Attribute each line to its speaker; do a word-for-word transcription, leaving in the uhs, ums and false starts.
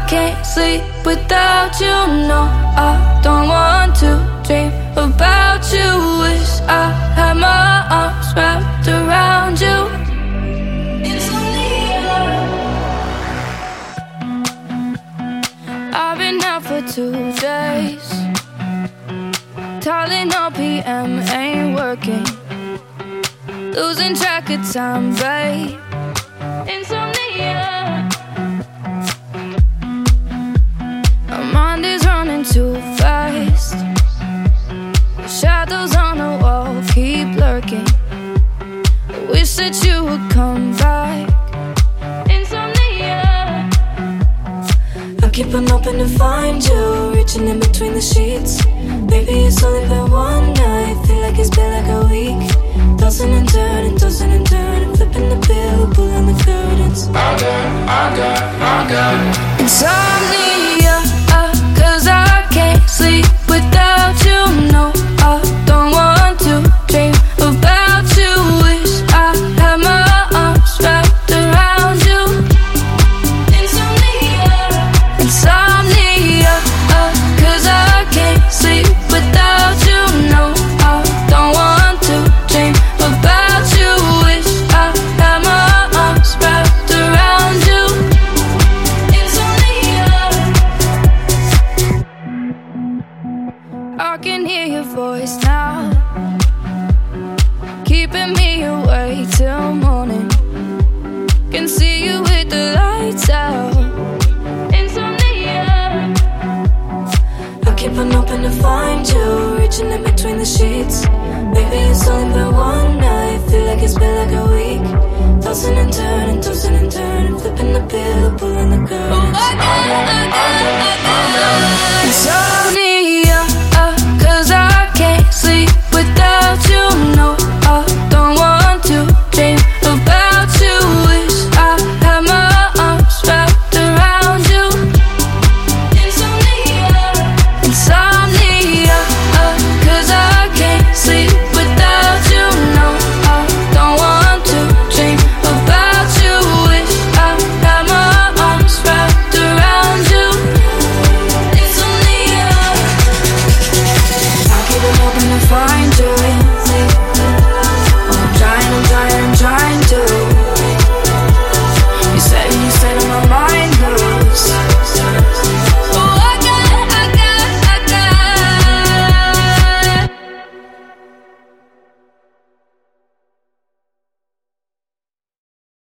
Speaker 1: can't sleep without you. No, I don't want to dream about you. Wish I had my arms wrapped around you. I've been out for two days. Tylenol P M ain't working. Losing track of time, babe. Insomnia. My mind is running too fast. The shadows on the wall keep lurking. I wish that you would come back. Insomnia. I keep on hoping to find you, reaching in between the sheets. Baby, it's only been one night, feel like it's been like a week. Tossing and turning, tossing and turning, flipping the bill, pulling the curtains.
Speaker 2: I got, I got, I got
Speaker 1: insomnia, uh, cause I can't sleep without you. No, I don't want to dream about you. Wish I had my arms wrapped around you. Insomnia, insomnia, uh, cause I can't sleep without you. No, I don't want to dream about you. Wish I had my arms wrapped around you. Insomnia, I can hear your voice now, keeping me awake till morning. Can see you with the lights out. Insomnia, I keep on hoping to find you, reaching in between the sheets. Baby, it's only been one night, feel like it's been like a week. Tossing and turning, tossing and turning, flipping the pillow, pulling the curtains. Oh my God.